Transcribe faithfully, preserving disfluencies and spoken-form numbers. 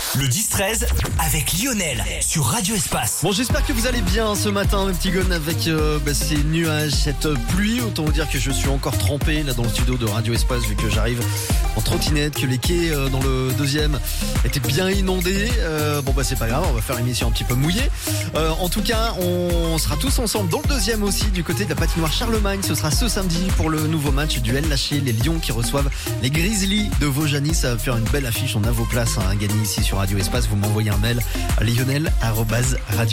Le dix treize avec Lionel sur Radio Espace. Bon, j'espère que vous allez bien ce matin, mes petits gones, avec euh, bah, ces nuages, cette pluie. Autant vous dire que je suis encore trempé là dans le studio de Radio Espace, vu que j'arrive en trottinette, que les quais euh, dans le deuxième étaient bien inondés. Euh, bon bah c'est pas grave, on va faire une émission un petit peu mouillée. Euh, en tout cas, on sera tous ensemble dans le deuxième aussi, du côté de la patinoire Charlemagne. Ce sera ce samedi pour le nouveau match du L H C, les Lions qui reçoivent les Grizzlies de Vaujany. Ça va faire une belle affiche, on a vos places hein, à gagner ici sur Radio Espace. Vous m'envoyez un mail à lionel arobase radio